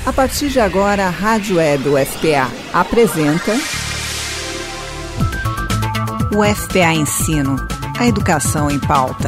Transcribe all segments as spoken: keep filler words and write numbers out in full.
A partir de agora, a Rádio Web U F P A apresenta U F P A Ensino, a educação em pauta.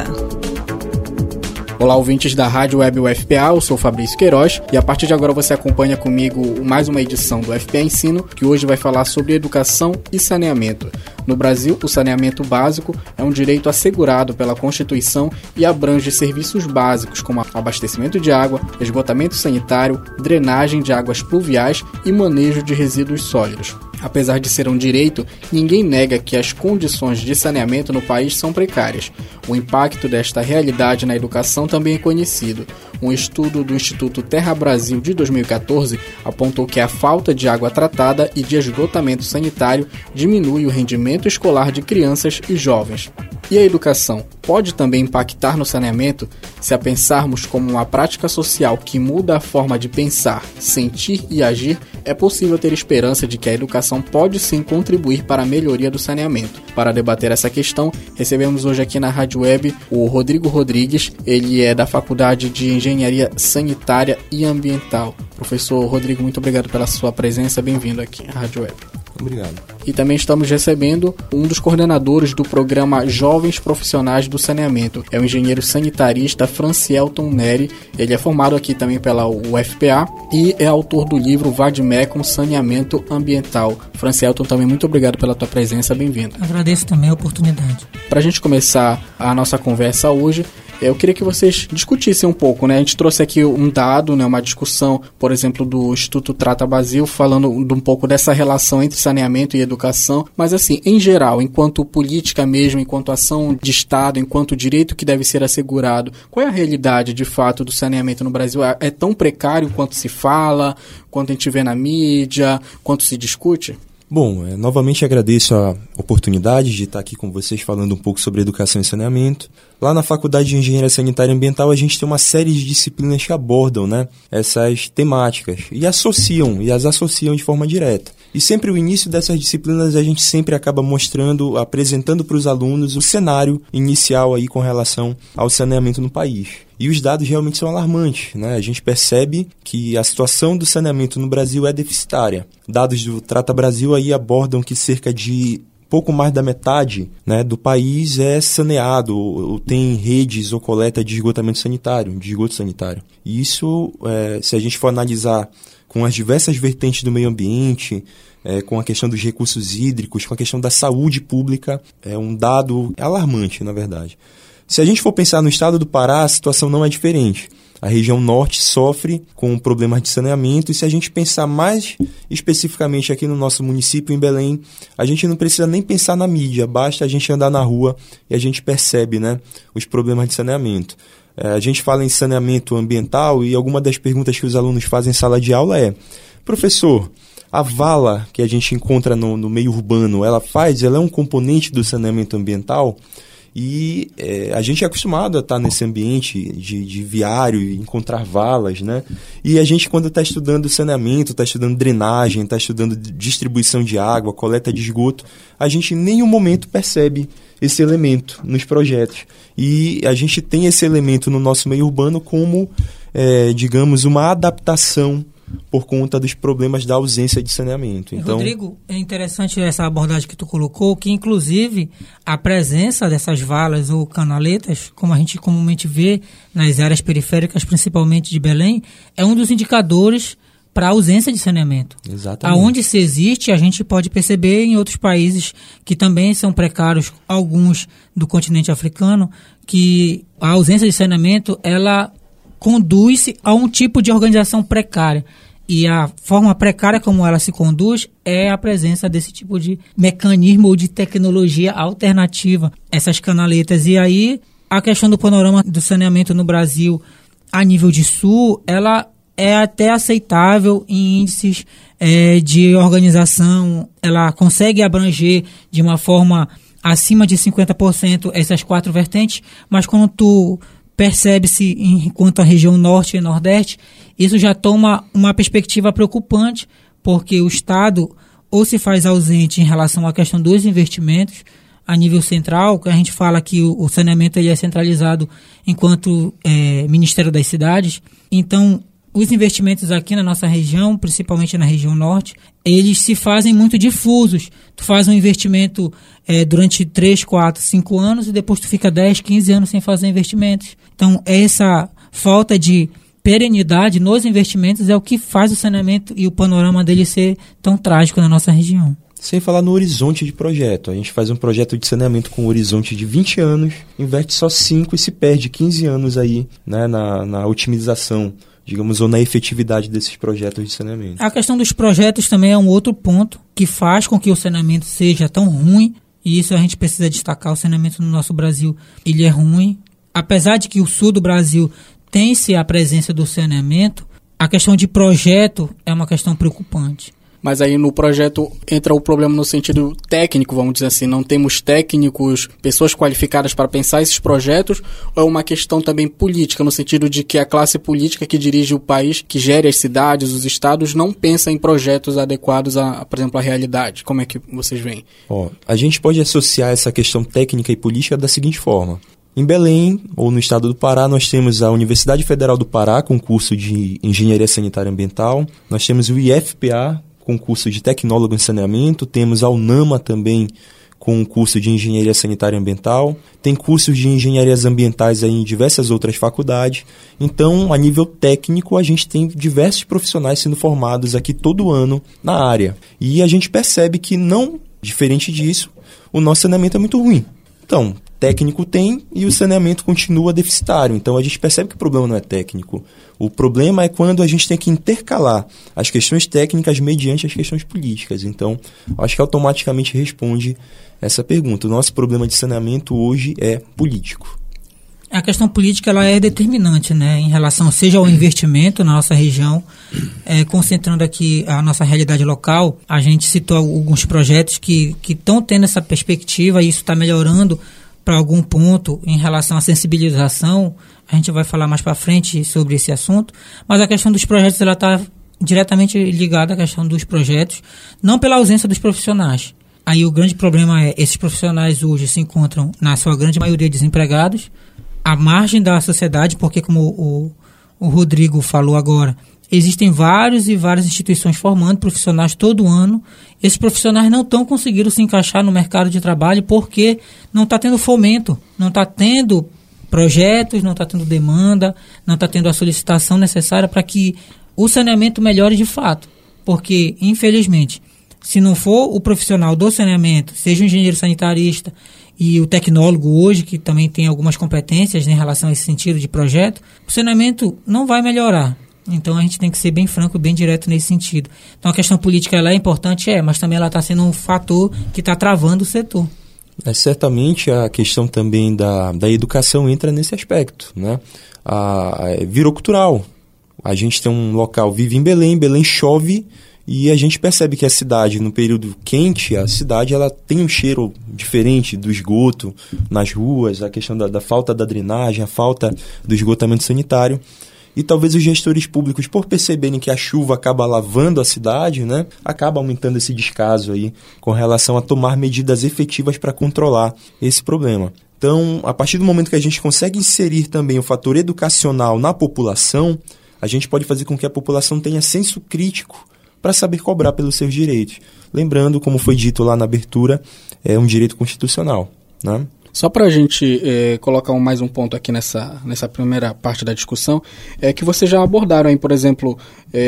Olá, ouvintes da Rádio Web U F P A, eu sou Fabrício Queiroz e a partir de agora você acompanha comigo mais uma edição do U F P A Ensino, que hoje vai falar sobre educação e saneamento. No Brasil, o saneamento básico é um direito assegurado pela Constituição e abrange serviços básicos como abastecimento de água, esgotamento sanitário, drenagem de águas pluviais e manejo de resíduos sólidos. Apesar de ser um direito, ninguém nega que as condições de saneamento no país são precárias. O impacto desta realidade na educação também é conhecido. Um estudo do Instituto Terra Brasil de dois mil e catorze apontou que a falta de água tratada e de esgotamento sanitário diminui o rendimento escolar de crianças e jovens. E a educação pode também impactar no saneamento? Se a pensarmos como uma prática social que muda a forma de pensar, sentir e agir, é possível ter esperança de que a educação pode sim contribuir para a melhoria do saneamento. Para debater essa questão, recebemos hoje aqui na Rádio Web o Rodrigo Rodrigues, ele é da Faculdade de Engenharia Sanitária e Ambiental. Professor Rodrigo, muito obrigado pela sua presença, bem-vindo aqui à Rádio Web. Obrigado. E também estamos recebendo um dos coordenadores do programa Jovens Profissionais do Saneamento. É o engenheiro sanitarista Francielton Neri. Ele é formado aqui também pela U F P A e é autor do livro Vadmecum Saneamento Ambiental. Francielton, também muito obrigado pela tua presença, bem-vindo. Agradeço também a oportunidade. Para a gente começar a nossa conversa hoje, eu queria que vocês discutissem um pouco, né? A gente trouxe aqui um dado, né? Uma discussão, por exemplo, do Instituto Trata Brasil, falando de um pouco dessa relação entre saneamento e educação, mas assim, em geral, enquanto política mesmo, enquanto ação de Estado, enquanto direito que deve ser assegurado, qual é a realidade, de fato, do saneamento no Brasil? É tão precário quanto se fala, quanto a gente vê na mídia, quanto se discute? Bom, é, novamente agradeço a oportunidade de estar aqui com vocês falando um pouco sobre educação e saneamento. Lá na Faculdade de Engenharia Sanitária e Ambiental a gente tem uma série de disciplinas que abordam, né, essas temáticas e associam, e as associam de forma direta. E sempre o início dessas disciplinas a gente sempre acaba mostrando, apresentando para os alunos o cenário inicial aí com relação ao saneamento no país. E os dados realmente são alarmantes, né? A gente percebe que a situação do saneamento no Brasil é deficitária. Dados do Trata Brasil aí abordam que cerca de pouco mais da metade, né, do país é saneado, ou tem redes ou coleta de esgotamento sanitário, de esgoto sanitário. E isso, é, se a gente for analisar com as diversas vertentes do meio ambiente, é, com a questão dos recursos hídricos, com a questão da saúde pública, é um dado alarmante, na verdade. Se a gente for pensar no estado do Pará, a situação não é diferente. A região norte sofre com problemas de saneamento e se a gente pensar mais especificamente aqui no nosso município, em Belém, a gente não precisa nem pensar na mídia, basta a gente andar na rua e a gente percebe, né, os problemas de saneamento. É, a gente fala em saneamento ambiental e alguma das perguntas que os alunos fazem em sala de aula é: professor, a vala que a gente encontra no, no meio urbano, ela faz, ela é um componente do saneamento ambiental? E é, a gente é acostumado a estar nesse ambiente de, de viário e encontrar valas, né? E a gente, quando está estudando saneamento, está estudando drenagem, está estudando distribuição de água, coleta de esgoto, a gente em nenhum momento percebe esse elemento nos projetos. E a gente tem esse elemento no nosso meio urbano como, é, digamos, uma adaptação por conta dos problemas da ausência de saneamento. Então, Rodrigo, é interessante essa abordagem que tu colocou, que inclusive a presença dessas valas ou canaletas, como a gente comumente vê nas áreas periféricas, principalmente de Belém, é um dos indicadores para a ausência de saneamento. Exatamente. Aonde se existe, a gente pode perceber em outros países que também são precários, alguns do continente africano, que a ausência de saneamento, ela conduz-se a um tipo de organização precária. E a forma precária como ela se conduz é a presença desse tipo de mecanismo ou de tecnologia alternativa, essas canaletas. E aí, a questão do panorama do saneamento no Brasil, a nível de sul, ela é até aceitável em índices é, de organização, ela consegue abranger de uma forma acima de cinquenta por cento essas quatro vertentes, mas quando tu percebe-se enquanto a região norte e nordeste, isso já toma uma perspectiva preocupante, porque o Estado ou se faz ausente em relação à questão dos investimentos a nível central, que a gente fala que o, o saneamento ele é centralizado enquanto é, Ministério das Cidades. Então, os investimentos aqui na nossa região, principalmente na região norte, eles se fazem muito difusos. Tu faz um investimento é, durante três, quatro, cinco anos e depois tu fica dez, quinze anos sem fazer investimentos. Então, essa falta de perenidade nos investimentos é o que faz o saneamento e o panorama dele ser tão trágico na nossa região. Sem falar no horizonte de projeto. A gente faz um projeto de saneamento com um horizonte de vinte anos, investe só cinco e se perde quinze anos aí, né, na, na otimização, digamos, ou na efetividade desses projetos de saneamento. A questão dos projetos também é um outro ponto que faz com que o saneamento seja tão ruim, e isso a gente precisa destacar. O saneamento no nosso Brasil, ele é ruim. Apesar de que o sul do Brasil tem-se a presença do saneamento, a questão de projeto é uma questão preocupante. Mas aí no projeto entra o problema no sentido técnico, vamos dizer assim, não temos técnicos, pessoas qualificadas para pensar esses projetos, ou é uma questão também política, no sentido de que a classe política que dirige o país, que gere as cidades, os estados, não pensa em projetos adequados, a, por exemplo, à realidade? Como é que vocês veem? Ó, a gente pode associar essa questão técnica e política da seguinte forma. Em Belém, ou no estado do Pará, nós temos a Universidade Federal do Pará, com curso de Engenharia Sanitária Ambiental. Nós temos o I F P A, com curso de Tecnólogo em Saneamento. Temos a UNAMA também, com curso de Engenharia Sanitária Ambiental. Tem cursos de Engenharias Ambientais aí em diversas outras faculdades. Então, a nível técnico, a gente tem diversos profissionais sendo formados aqui todo ano na área. E a gente percebe que, não diferente disso, o nosso saneamento é muito ruim. Então, técnico tem e o saneamento continua deficitário. Então, a gente percebe que o problema não é técnico. O problema é quando a gente tem que intercalar as questões técnicas mediante as questões políticas. Então, acho que automaticamente responde essa pergunta. O nosso problema de saneamento hoje é político. A questão política ela é determinante, né, em relação seja ao investimento na nossa região, é, concentrando aqui a nossa realidade local. A gente citou alguns projetos que estão tendo essa perspectiva e isso está melhorando para algum ponto em relação à sensibilização. A gente vai falar mais para frente sobre esse assunto, mas a questão dos projetos ela está diretamente ligada à questão dos projetos, não pela ausência dos profissionais. Aí o grande problema é esses profissionais hoje se encontram, na sua grande maioria, desempregados, à margem da sociedade, porque como o, o Rodrigo falou agora, existem vários e várias instituições formando profissionais todo ano. Esses profissionais não estão conseguindo se encaixar no mercado de trabalho porque não está tendo fomento, não está tendo projetos, não está tendo demanda, não está tendo a solicitação necessária para que o saneamento melhore de fato. Porque, infelizmente, se não for o profissional do saneamento, seja o engenheiro sanitarista e o tecnólogo hoje, que também tem algumas competências em relação a esse sentido de projeto, o saneamento não vai melhorar. Então a gente tem que ser bem franco, bem direto nesse sentido. Então a questão política ela é importante, é, mas também ela está sendo um fator que está travando o setor. É, certamente a questão também da, da educação entra nesse aspecto, né? A, a, virou cultural. A gente tem um local, vive em Belém, Belém chove, e a gente percebe que a cidade, no período quente, a cidade ela tem um cheiro diferente do esgoto nas ruas, a questão da, da falta da drenagem, a falta do esgotamento sanitário. E talvez os gestores públicos, por perceberem que a chuva acaba lavando a cidade, né, acaba aumentando esse descaso aí com relação a tomar medidas efetivas para controlar esse problema. Então, a partir do momento que a gente consegue inserir também o fator educacional na população, a gente pode fazer com que a população tenha senso crítico para saber cobrar pelos seus direitos. Lembrando, como foi dito lá na abertura, é um direito constitucional, né? Só para a gente é, colocar um, mais um ponto aqui nessa, nessa primeira parte da discussão, é que vocês já abordaram aí, por exemplo,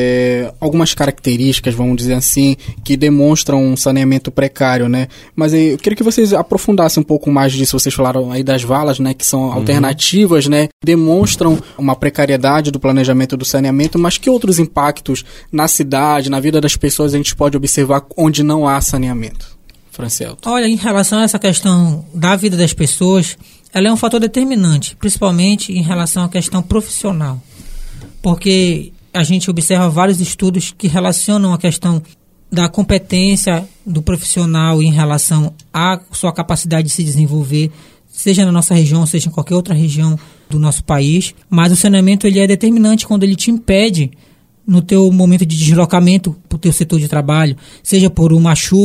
é, algumas características, vamos dizer assim, que demonstram um saneamento precário, né? Mas eu queria que vocês aprofundassem um pouco mais disso. Vocês falaram aí das valas, né, que são uhum. alternativas, né? Demonstram uma precariedade do planejamento do saneamento, mas que outros impactos na cidade, na vida das pessoas a gente pode observar onde não há saneamento? Francielto. Olha, em relação a essa questão da vida das pessoas, ela é um fator determinante, principalmente em relação à questão profissional. Porque a gente observa vários estudos que relacionam a questão da competência do profissional em relação à sua capacidade de se desenvolver, seja na nossa região, seja em qualquer outra região do nosso país. Mas o saneamento ele é determinante quando ele te impede no teu momento de deslocamento para o teu setor de trabalho, seja por uma chuva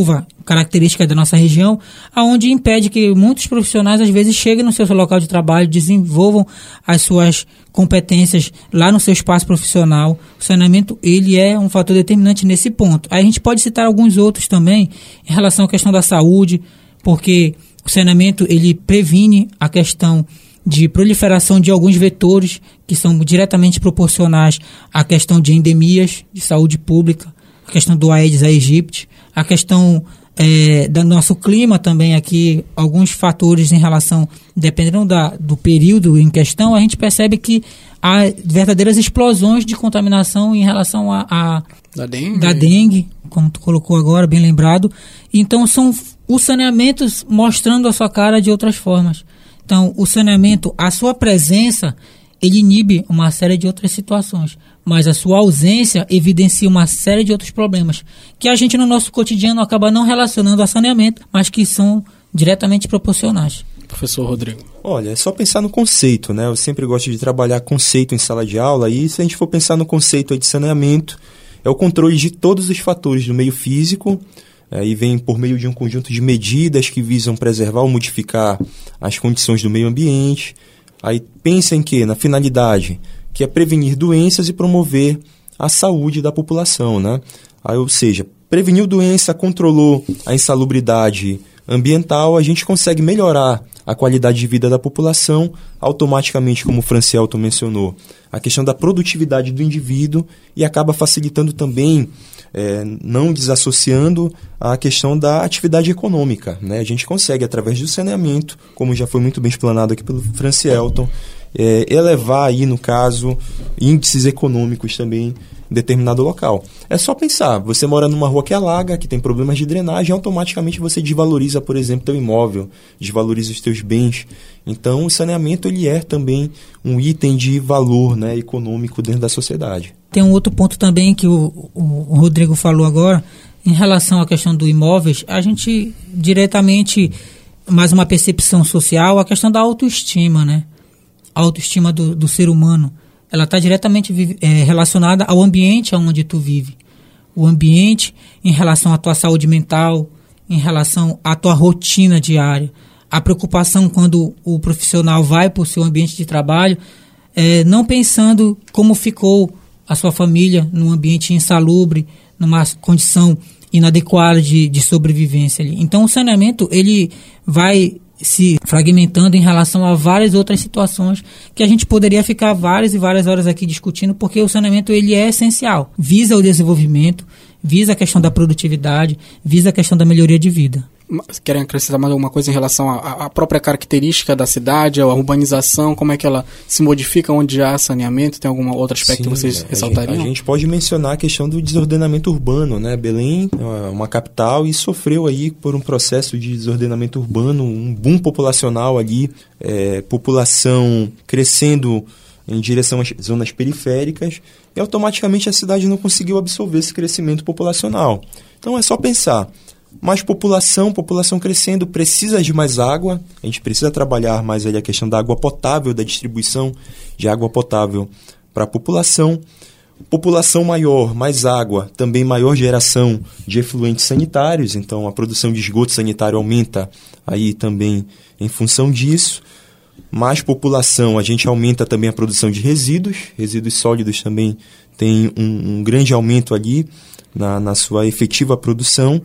característica da nossa região, aonde impede que muitos profissionais às vezes cheguem no seu local de trabalho, desenvolvam as suas competências lá no seu espaço profissional. O saneamento, ele é um fator determinante nesse ponto. Aí a gente pode citar alguns outros também em relação à questão da saúde, porque o saneamento, ele previne a questão de proliferação de alguns vetores que são diretamente proporcionais à questão de endemias de saúde pública, a questão do Aedes aegypti, a questão é, do nosso clima também aqui, alguns fatores em relação, dependendo da, do período em questão, a gente percebe que há verdadeiras explosões de contaminação em relação a, a da dengue, da dengue, como tu colocou agora, bem lembrado. Então são os saneamentos mostrando a sua cara de outras formas. Então o saneamento, a sua presença, ele inibe uma série de outras situações, mas a sua ausência evidencia uma série de outros problemas que a gente no nosso cotidiano acaba não relacionando a saneamento, mas que são diretamente proporcionais. Professor Rodrigo. Olha, é só pensar no conceito, né? Eu sempre gosto de trabalhar conceito em sala de aula, e se a gente for pensar no conceito aí de saneamento, é o controle de todos os fatores do meio físico, aí vem por meio de um conjunto de medidas que visam preservar ou modificar as condições do meio ambiente. Aí pensa em que? Na finalidade, que é prevenir doenças e promover a saúde da população, né? Aí, ou seja, preveniu doença, controlou a insalubridade ambiental, a gente consegue melhorar a qualidade de vida da população, automaticamente, como o Francielton mencionou, a questão da produtividade do indivíduo, e acaba facilitando também, é, não desassociando a questão da atividade econômica, né? A gente consegue, através do saneamento, como já foi muito bem explanado aqui pelo Francielton, é, elevar aí, no caso, índices econômicos também em determinado local. É só pensar, você mora numa rua que alaga, que tem problemas de drenagem, automaticamente você desvaloriza, por exemplo, teu imóvel, desvaloriza os teus bens. Então, o saneamento, ele é também um item de valor, né, econômico dentro da sociedade. Tem um outro ponto também que o, o Rodrigo falou agora, em relação à questão do imóveis, a gente diretamente, mais uma percepção social, a questão da autoestima, né? A autoestima do, do ser humano, ela está diretamente é, relacionada ao ambiente onde tu vive. O ambiente em relação à tua saúde mental, em relação à tua rotina diária. A preocupação quando o profissional vai para o seu ambiente de trabalho, é, não pensando como ficou a sua família num ambiente insalubre, numa condição inadequada de, de sobrevivência ali. Então o saneamento, ele vai se fragmentando em relação a várias outras situações que a gente poderia ficar várias e várias horas aqui discutindo, porque o saneamento, ele é essencial. Visa o desenvolvimento, visa a questão da produtividade, visa a questão da melhoria de vida. Querem acrescentar mais alguma coisa em relação à, à própria característica da cidade, a urbanização, como é que ela se modifica onde há saneamento? Tem algum outro aspecto Sim, que vocês ressaltariam? A gente, a gente pode mencionar a questão do desordenamento urbano, né? Belém é uma capital e sofreu aí por um processo de desordenamento urbano, um boom populacional ali, é, população crescendo em direção às zonas periféricas, e automaticamente a cidade não conseguiu absorver esse crescimento populacional. Então é só pensar, mais população, população crescendo, precisa de mais água, a gente precisa trabalhar mais ali a questão da água potável, da distribuição de água potável para a população. População maior, mais água, também maior geração de efluentes sanitários, então a produção de esgoto sanitário aumenta aí também em função disso. Mais população, a gente aumenta também a produção de resíduos, resíduos sólidos também tem um, um grande aumento ali na, na sua efetiva produção.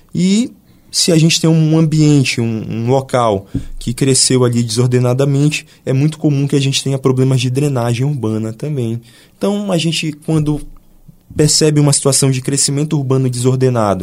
E se a gente tem um ambiente, um, um local que cresceu ali desordenadamente, é muito comum que a gente tenha problemas de drenagem urbana também. Então, a gente, quando percebe uma situação de crescimento urbano desordenado,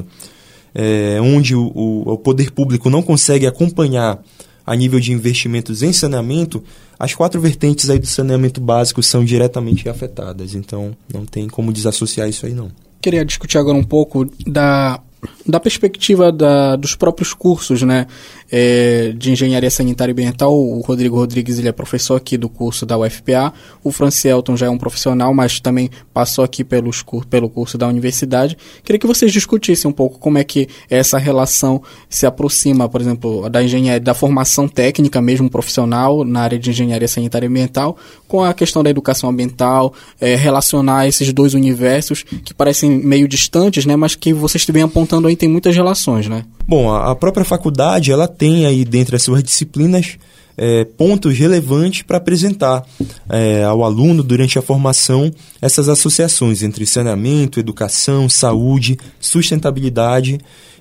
é, onde o, o, o poder público não consegue acompanhar a nível de investimentos em saneamento, as quatro vertentes aí do saneamento básico são diretamente afetadas. Então, não tem como desassociar isso aí, não. Queria discutir agora um pouco da... da perspectiva da, dos próprios cursos, né, é, de Engenharia Sanitária e Ambiental. O Rodrigo Rodrigues, ele é professor aqui do curso da U F P A, o Francielton já é um profissional, mas também passou aqui pelos, pelo curso da universidade. Queria que vocês discutissem um pouco como é que essa relação se aproxima, por exemplo, da engenharia, da formação técnica mesmo profissional na área de Engenharia Sanitária e Ambiental, com a questão da educação ambiental, é, relacionar esses dois universos que parecem meio distantes, né, mas que vocês vêm apontando contando aí, tem muitas relações, né? Bom, a, a própria faculdade, ela tem aí dentre as suas disciplinas é, pontos relevantes para apresentar é, ao aluno durante a formação essas associações entre saneamento, educação, saúde, sustentabilidade,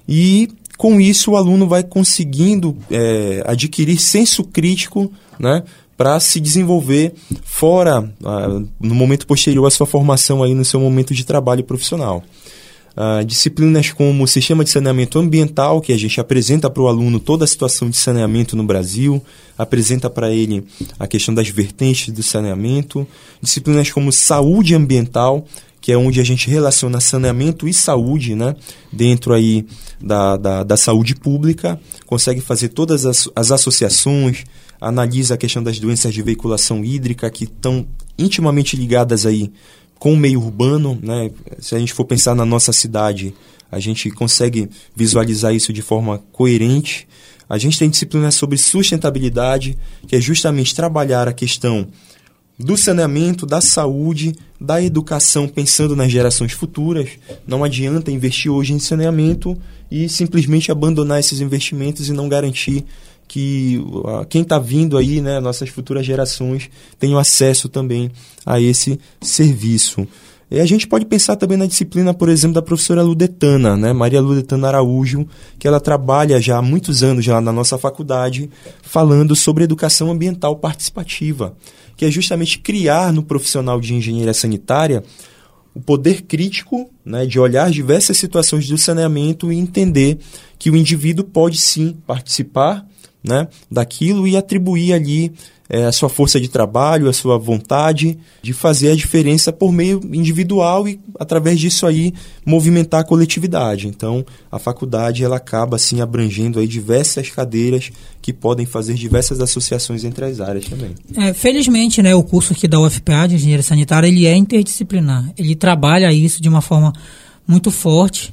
e com isso o aluno vai conseguindo é, adquirir senso crítico, né, para se desenvolver fora, ah, no momento posterior à sua formação, aí no seu momento de trabalho profissional. Ah, disciplinas como sistema de saneamento ambiental, que a gente apresenta para o aluno toda a situação de saneamento no Brasil, apresenta para ele a questão das vertentes do saneamento. Disciplinas como saúde ambiental, que é onde a gente relaciona saneamento e saúde, né, dentro aí da, da, da saúde pública, consegue fazer todas as, as associações, analisa a questão das doenças de veiculação hídrica, que estão intimamente ligadas aí com o meio urbano, né? Se a gente for pensar na nossa cidade, a gente consegue visualizar isso de forma coerente. A gente tem disciplinas sobre sustentabilidade, que é justamente trabalhar a questão do saneamento, da saúde, da educação, pensando nas gerações futuras. Não adianta investir hoje em saneamento e simplesmente abandonar esses investimentos e não garantir que uh, quem está vindo aí, né, nossas futuras gerações, tenham acesso também a esse serviço. E a gente pode pensar também na disciplina, por exemplo, da professora Ludetana, né, Maria Ludetana Araújo, que ela trabalha já há muitos anos já na nossa faculdade, falando sobre educação ambiental participativa, que é justamente criar no profissional de engenharia sanitária o poder crítico, né, de olhar diversas situações do saneamento e entender que o indivíduo pode sim participar, né, daquilo e atribuir ali é, a sua força de trabalho, a sua vontade de fazer a diferença por meio individual e, através disso aí, movimentar a coletividade. Então, a faculdade ela acaba assim abrangendo aí diversas cadeiras que podem fazer diversas associações entre as áreas também. É, felizmente, né, o curso aqui da U F P A de Engenharia Sanitária, ele é interdisciplinar. Ele trabalha isso de uma forma muito forte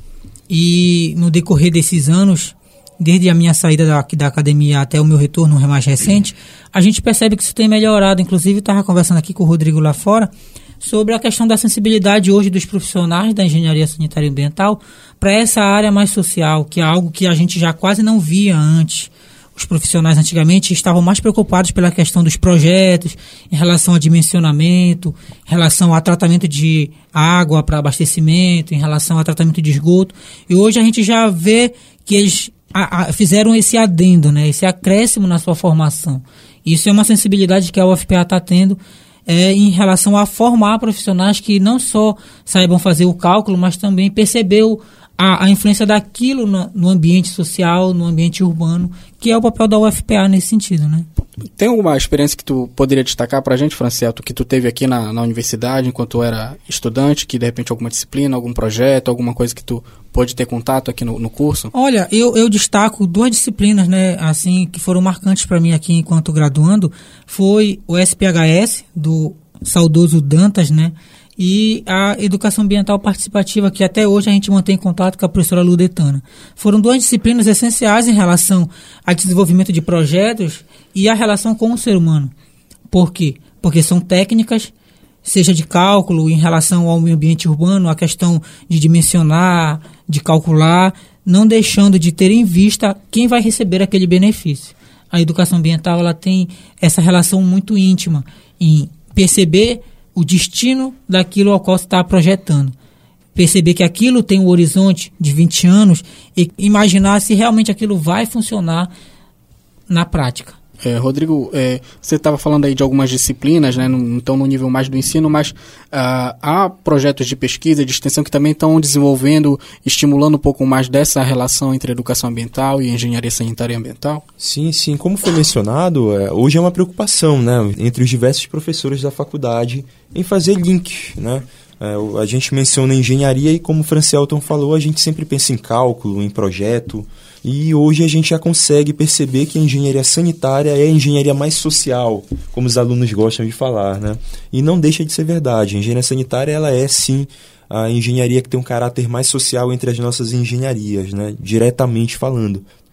e, no decorrer desses anos, desde a minha saída da, da academia até o meu retorno mais recente, a gente percebe que isso tem melhorado. Inclusive, estava conversando aqui com o Rodrigo lá fora sobre a questão da sensibilidade hoje dos profissionais da engenharia sanitária e ambiental para essa área mais social, que é algo que a gente já quase não via antes. Os profissionais antigamente estavam mais preocupados pela questão dos projetos, em relação a dimensionamento, em relação a tratamento de água para abastecimento, em relação a tratamento de esgoto. E hoje a gente já vê que eles A, a, fizeram esse adendo, né, esse acréscimo na sua formação. Isso é uma sensibilidade que a U F P A está tendo é, em relação a formar profissionais que não só saibam fazer o cálculo, mas também perceber a, a influência daquilo no, no ambiente social, no ambiente urbano, que é o papel da U F P A nesse sentido, né? Tem alguma experiência que tu poderia destacar pra gente, Francelto, que tu teve aqui na, na universidade enquanto tu era estudante, que de repente alguma disciplina, algum projeto, alguma coisa que tu pôde ter contato aqui no, no curso? Olha, eu, eu destaco duas disciplinas, né, assim, que foram marcantes para mim aqui enquanto graduando, foi o S P H S, do saudoso Dantas, né, e a Educação Ambiental Participativa, que até hoje a gente mantém contato com a professora Ludetana. Foram duas disciplinas essenciais em relação ao desenvolvimento de projetos e a relação com o ser humano. Por quê? Porque são técnicas, seja de cálculo em relação ao meio ambiente urbano, a questão de dimensionar, de calcular, não deixando de ter em vista quem vai receber aquele benefício. A educação ambiental ela tem essa relação muito íntima em perceber o destino daquilo ao qual você está projetando. Perceber que aquilo tem um horizonte de vinte anos e imaginar se realmente aquilo vai funcionar na prática. É, Rodrigo, é, você estava falando aí de algumas disciplinas, né, no, então no nível mais do ensino, mas uh, há projetos de pesquisa, de extensão que também estão desenvolvendo, estimulando um pouco mais dessa relação entre educação ambiental e engenharia sanitária e ambiental? Sim, sim. Como foi mencionado, é, hoje é uma preocupação, né, entre os diversos professores da faculdade em fazer links, né? É, a gente menciona engenharia e, como o Francelton falou, a gente sempre pensa em cálculo, em projeto. E hoje a gente já consegue perceber que a engenharia sanitária é a engenharia mais social, como os alunos gostam de falar, né? E não deixa de ser verdade. A engenharia sanitária ela é, sim, a engenharia que tem um caráter mais social entre as nossas engenharias, né? Diretamente falando.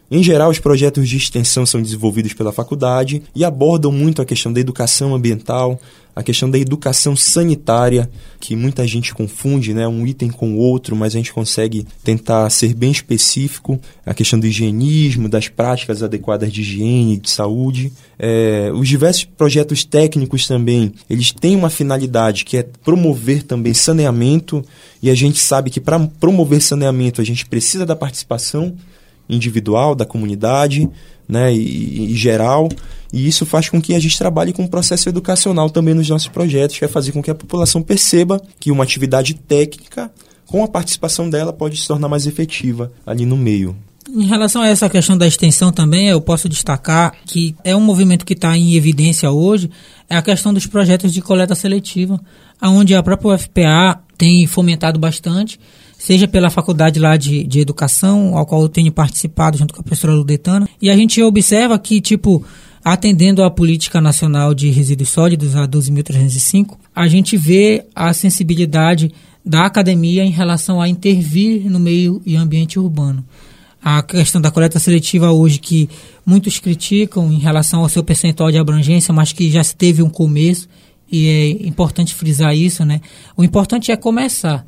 Em geral, os projetos de extensão são desenvolvidos pela faculdade e abordam muito a questão da educação ambiental, a questão da educação sanitária, que muita gente confunde, né, um item com o outro, mas a gente consegue tentar ser bem específico, a questão do higienismo, das práticas adequadas de higiene e de saúde. É, os diversos projetos técnicos também, eles têm uma finalidade que é promover também saneamento, e a gente sabe que para promover saneamento a gente precisa da participação individual, da comunidade, né, e, e geral, e isso faz com que a gente trabalhe com um processo educacional também nos nossos projetos, que é fazer com que a população perceba que uma atividade técnica, com a participação dela, pode se tornar mais efetiva ali no meio. Em relação a essa questão da extensão também, eu posso destacar que é um movimento que está em evidência hoje, é a questão dos projetos de coleta seletiva, onde a própria U F P A tem fomentado bastante, seja pela faculdade lá de, de educação, ao qual eu tenho participado junto com a professora Ludetana, e a gente observa que, tipo, atendendo à Política Nacional de Resíduos Sólidos, a doze mil trezentos e cinco, a gente vê a sensibilidade da academia em relação a intervir no meio e ambiente urbano. A questão da coleta seletiva hoje, que muitos criticam em relação ao seu percentual de abrangência, mas que já teve um começo, e é importante frisar isso, né? O importante é começar.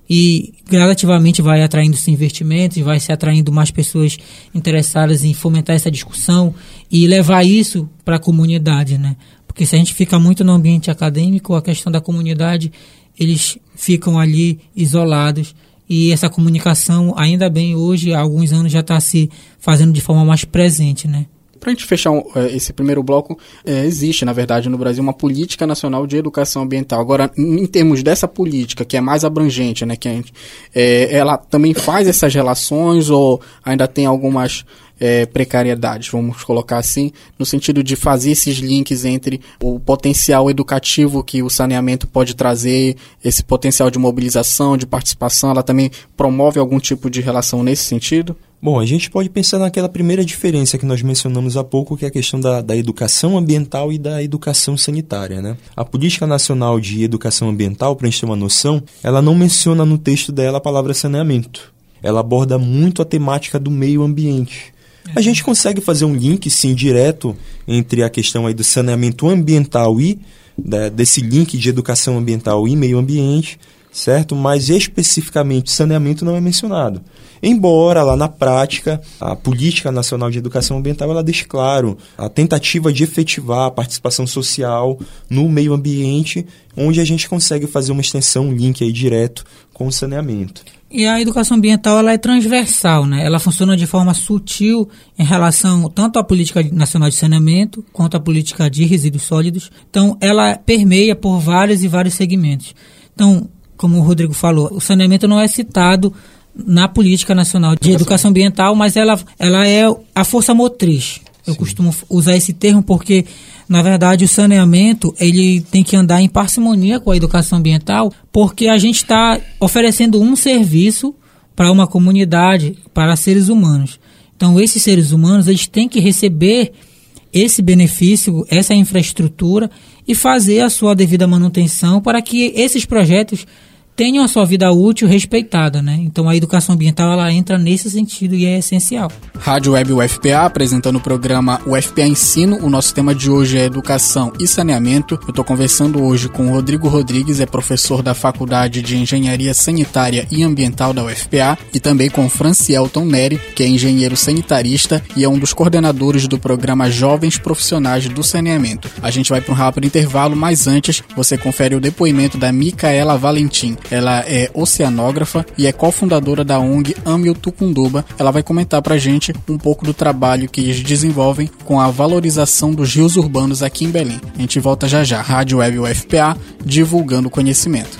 E gradativamente vai atraindo-se investimentos, vai se atraindo mais pessoas interessadas em fomentar essa discussão e levar isso para a comunidade, né? Porque se a gente fica muito no ambiente acadêmico, a questão da comunidade, eles ficam ali isolados, e essa comunicação, ainda bem, hoje, há alguns anos, já está se fazendo de forma mais presente, né? Para a gente fechar um, esse primeiro bloco, é, existe, na verdade, no Brasil uma política nacional de educação ambiental. Agora, em termos dessa política, que é mais abrangente, né, que a gente, é, ela também faz essas relações ou ainda tem algumas é, precariedades, vamos colocar assim, no sentido de fazer esses links entre o potencial educativo que o saneamento pode trazer, esse potencial de mobilização, de participação, ela também promove algum tipo de relação nesse sentido? Bom, a gente pode pensar naquela primeira diferença que nós mencionamos há pouco, que é a questão da, da educação ambiental e da educação sanitária, né? A Política Nacional de Educação Ambiental, para a gente ter uma noção, ela não menciona no texto dela a palavra saneamento. Ela aborda muito a temática do meio ambiente. A gente consegue fazer um link, sim, direto entre a questão aí do saneamento ambiental e da, desse link de educação ambiental e meio ambiente, certo? Mas especificamente saneamento não é mencionado. Embora lá na prática, a Política Nacional de Educação Ambiental, ela deixe claro a tentativa de efetivar a participação social no meio ambiente, onde a gente consegue fazer uma extensão, um link aí direto com o saneamento. E a educação ambiental, ela é transversal, né? Ela funciona de forma sutil em relação tanto à Política Nacional de Saneamento quanto à Política de Resíduos Sólidos. Então, ela permeia por vários e vários segmentos. Então, como o Rodrigo falou, o saneamento não é citado na Política Nacional de Educação Ambiental, mas ela, ela é a força motriz. Eu Sim. costumo usar esse termo porque, na verdade, o saneamento ele tem que andar em parcimonia com a educação ambiental, porque a gente está oferecendo um serviço para uma comunidade, para seres humanos. Então, esses seres humanos eles têm que receber esse benefício, essa infraestrutura e fazer a sua devida manutenção para que esses projetos tenham a sua vida útil respeitada, né? Então a educação ambiental ela entra nesse sentido e é essencial. Rádio Web U F P A, apresentando o programa U F P A Ensino. O nosso tema de hoje é educação e saneamento. Eu estou conversando hoje com o Rodrigo Rodrigues, é professor da Faculdade de Engenharia Sanitária e Ambiental da U F P A, e também com Francielton Neri, que é engenheiro sanitarista e é um dos coordenadores do programa Jovens Profissionais do Saneamento. A gente vai para um rápido intervalo, mas antes você confere o depoimento da Micaela Valentim. Ela é oceanógrafa e é cofundadora da O N G Ame o Tucunduba. Ela vai comentar pra gente um pouco do trabalho que eles desenvolvem com a valorização dos rios urbanos aqui em Belém. A gente volta já já. Rádio Web U F P A, divulgando conhecimento.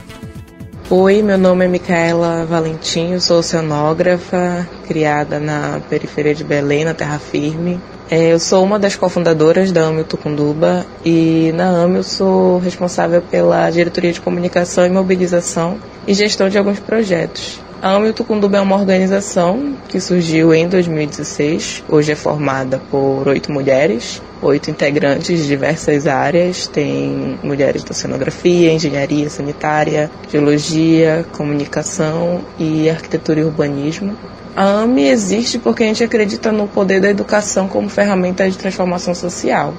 Oi, meu nome é Micaela Valentim, sou oceanógrafa, criada na periferia de Belém, na Terra Firme. Eu sou uma das cofundadoras da Ame o Tucunduba e na Ame eu sou responsável pela diretoria de comunicação e mobilização e gestão de alguns projetos. A Ame o Tucunduba é uma organização que surgiu em dois mil e dezesseis, hoje é formada por oito mulheres, oito integrantes de diversas áreas, tem mulheres da oceanografia, engenharia sanitária, geologia, comunicação e arquitetura e urbanismo. A AME existe porque a gente acredita no poder da educação como ferramenta de transformação social.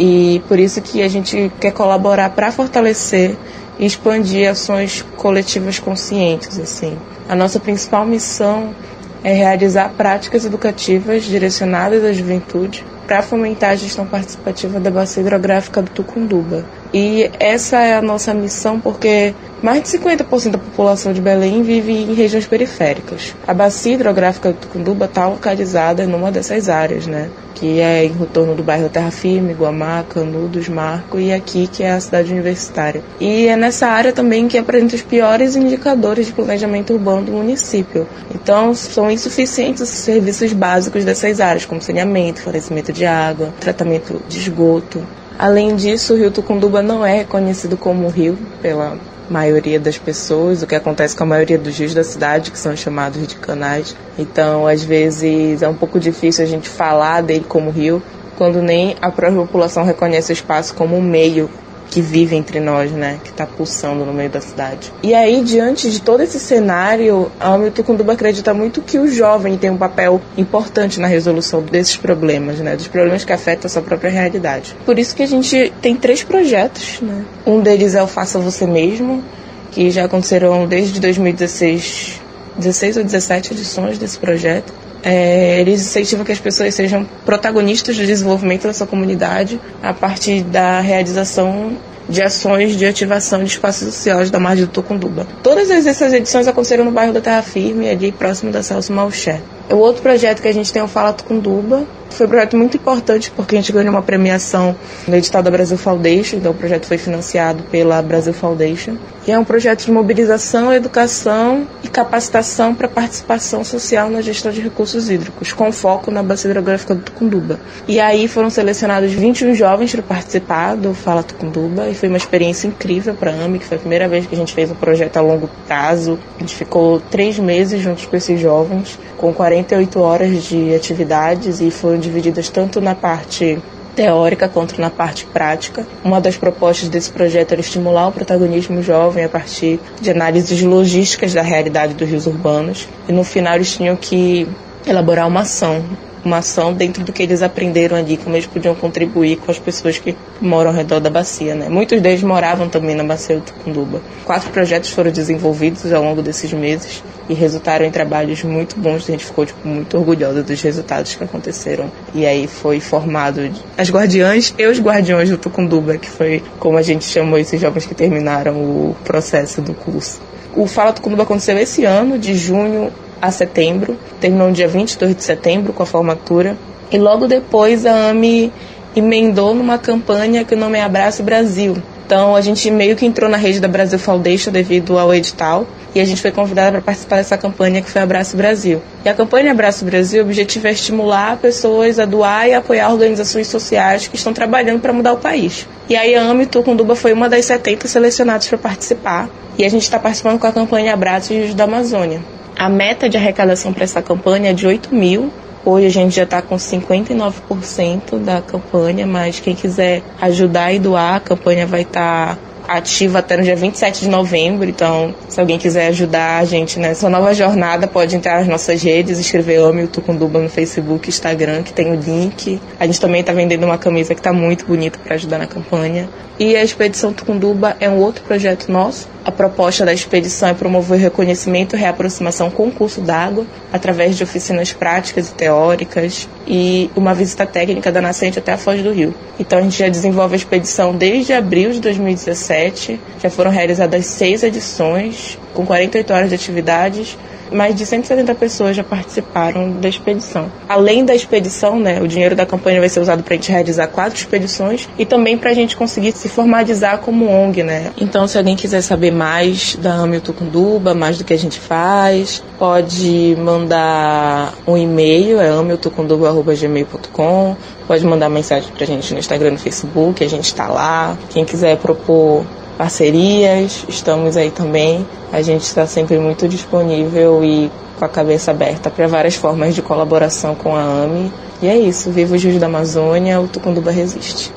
E por isso que a gente quer colaborar para fortalecer e expandir ações coletivas conscientes, assim. A nossa principal missão é realizar práticas educativas direcionadas à juventude para fomentar a gestão participativa da bacia hidrográfica do Tucunduba. E essa é a nossa missão porque mais de cinquenta por cento da população de Belém vive em regiões periféricas. A bacia hidrográfica do Tucunduba está localizada numa dessas áreas, né? Que é em torno do bairro Terra Firme, Guamá, Canudos, Marco e aqui que é a cidade universitária. E é nessa área também que apresenta os piores indicadores de planejamento urbano do município. Então são insuficientes os serviços básicos dessas áreas, como saneamento, fornecimento de água, tratamento de esgoto. Além disso, o rio Tucunduba não é reconhecido como rio pela maioria das pessoas, o que acontece com a maioria dos rios da cidade, que são chamados de canais. Então, às vezes, é um pouco difícil a gente falar dele como rio, quando nem a própria população reconhece o espaço como um meio que vive entre nós, né, que está pulsando no meio da cidade. E aí, diante de todo esse cenário, a AME Tucunduba acredita muito que o jovem tem um papel importante na resolução desses problemas, né, dos problemas que afetam a sua própria realidade. Por isso que a gente tem três projetos, né. Um deles é o Faça Você Mesmo, que já aconteceram desde dois mil e dezesseis, dezesseis ou dezessete edições desse projeto. É, eles incentivam que as pessoas sejam protagonistas do desenvolvimento da sua comunidade a partir da realização de ações de ativação de espaços sociais da margem do Tucunduba. Todas essas edições aconteceram no bairro da Terra Firme, ali próximo da Celso Malcher. O outro projeto que a gente tem é o Fala Tucunduba. Foi um projeto muito importante porque a gente ganhou uma premiação no edital da Brasil Foundation, então o projeto foi financiado pela Brasil Foundation. E é um projeto de mobilização, educação e capacitação para participação social na gestão de recursos hídricos, com foco na bacia hidrográfica do Tucunduba. E aí foram selecionados vinte e um jovens para participar do Fala Tucunduba e foi uma experiência incrível para a AME, que foi a primeira vez que a gente fez um projeto a longo prazo. A gente ficou três meses juntos com esses jovens, com quarenta e oito horas de atividades e foram divididas tanto na parte teórica quanto na parte prática. Uma das propostas desse projeto era estimular o protagonismo jovem a partir de análises logísticas da realidade dos rios urbanos. E no final eles tinham que elaborar uma ação, uma ação dentro do que eles aprenderam ali, como eles podiam contribuir com as pessoas que moram ao redor da bacia, né? Muitos deles moravam também na bacia do Tucunduba. Quatro projetos foram desenvolvidos ao longo desses meses e resultaram em trabalhos muito bons. A gente ficou tipo, muito orgulhosa dos resultados que aconteceram. E aí foi formado as guardiãs e os guardiões do Tucunduba, que foi como a gente chamou esses jovens que terminaram o processo do curso. O Fala Tucunduba aconteceu esse ano, de junho a setembro, terminou no dia vinte e dois de setembro com a formatura, e logo depois a AME emendou numa campanha que o nome é Abraço Brasil. Então a gente meio que entrou na rede da Brasil Foundation devido ao edital, e a gente foi convidada para participar dessa campanha que foi Abraço Brasil. E a campanha Abraço Brasil, o objetivo é estimular pessoas a doar e apoiar organizações sociais que estão trabalhando para mudar o país. E aí a AME Tucunduba foi uma das setenta selecionadas para participar, e a gente está participando com a campanha Abraço Rios da Amazônia. A meta de arrecadação para essa campanha é de oito mil. Hoje a gente já está com cinquenta e nove por cento da campanha, mas quem quiser ajudar e doar, a campanha vai estar ativa até no dia vinte e sete de novembro. Então, se alguém quiser ajudar a gente nessa nova jornada, pode entrar nas nossas redes, escrever AME Tucunduba no Facebook, Instagram, que tem o link. A gente também está vendendo uma camisa que está muito bonita para ajudar na campanha. E a Expedição Tucunduba é um outro projeto nosso. A proposta da expedição é promover o reconhecimento e reaproximação com o curso d'água, através de oficinas práticas e teóricas e uma visita técnica da nascente até a foz do rio. Então a gente já desenvolve a expedição desde abril de dois mil e dezessete, já foram realizadas seis edições, com quarenta e oito horas de atividades. Mais de cento e setenta pessoas já participaram da expedição. Além da expedição, né, o dinheiro da campanha vai ser usado para a gente realizar quatro expedições e também para a gente conseguir se formalizar como O N G, né? Então, se alguém quiser saber mais da AME Tucunduba, mais do que a gente faz, pode mandar um e-mail, é ame tucunduba arroba gmail ponto com, pode mandar mensagem para a gente no Instagram, no Facebook, a gente está lá. Quem quiser propor parcerias, estamos aí também. A gente está sempre muito disponível e com a cabeça aberta para várias formas de colaboração com a AME. E é isso, viva os rios da Amazônia, o Tucunduba resiste.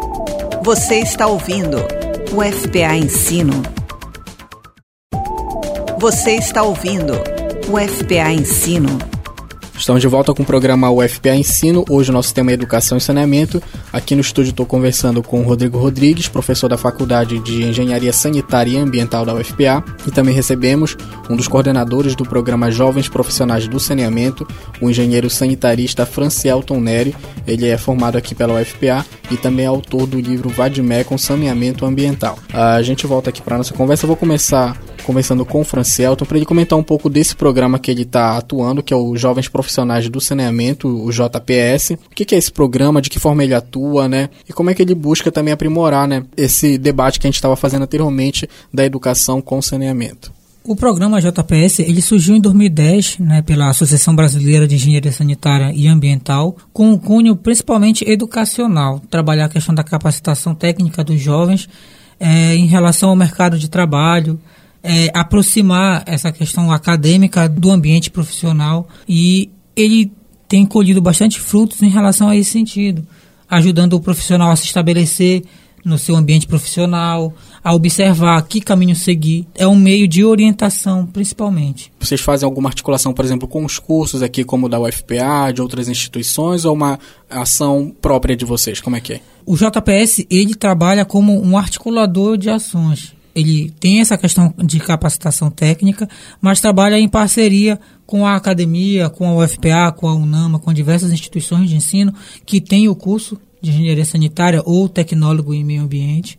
Você está ouvindo o F P A Ensino. Você está ouvindo o F P A Ensino, Estamos de volta com o programa U F P A Ensino. Hoje o nosso tema é Educação e Saneamento. Aqui no estúdio estou conversando com o Rodrigo Rodrigues, professor da Faculdade de Engenharia Sanitária e Ambiental da U F P A. E também recebemos um dos coordenadores do programa Jovens Profissionais do Saneamento, o engenheiro sanitarista Francielton Neri. Ele é formado aqui pela U F P A e também é autor do livro Vadmec com Saneamento Ambiental. A gente volta aqui para a nossa conversa. Eu vou começar conversando com o Francielton para ele comentar um pouco desse programa que ele está atuando, que é o Jovens Profissionais do Saneamento, o J P S. O que é esse programa, de que forma ele atua, né? E como é que ele busca também aprimorar, né, esse debate que a gente estava fazendo anteriormente da educação com saneamento. O programa J P S ele surgiu em dois mil e dez, né, pela Associação Brasileira de Engenharia Sanitária e Ambiental, com um cunho principalmente educacional, trabalhar a questão da capacitação técnica dos jovens é, em relação ao mercado de trabalho, É, aproximar essa questão acadêmica do ambiente profissional, e ele tem colhido bastante frutos em relação a esse sentido, ajudando o profissional a se estabelecer no seu ambiente profissional, a observar que caminho seguir. É um meio de orientação, principalmente. Vocês fazem alguma articulação, por exemplo, com os cursos aqui, como da U F P A, de outras instituições, ou uma ação própria de vocês? Como é que é? O J P S, ele trabalha como um articulador de ações. Ele tem essa questão de capacitação técnica, mas trabalha em parceria com a academia, com a U F P A, com a UNAMA, com diversas instituições de ensino que têm o curso de engenharia sanitária ou tecnólogo em meio ambiente.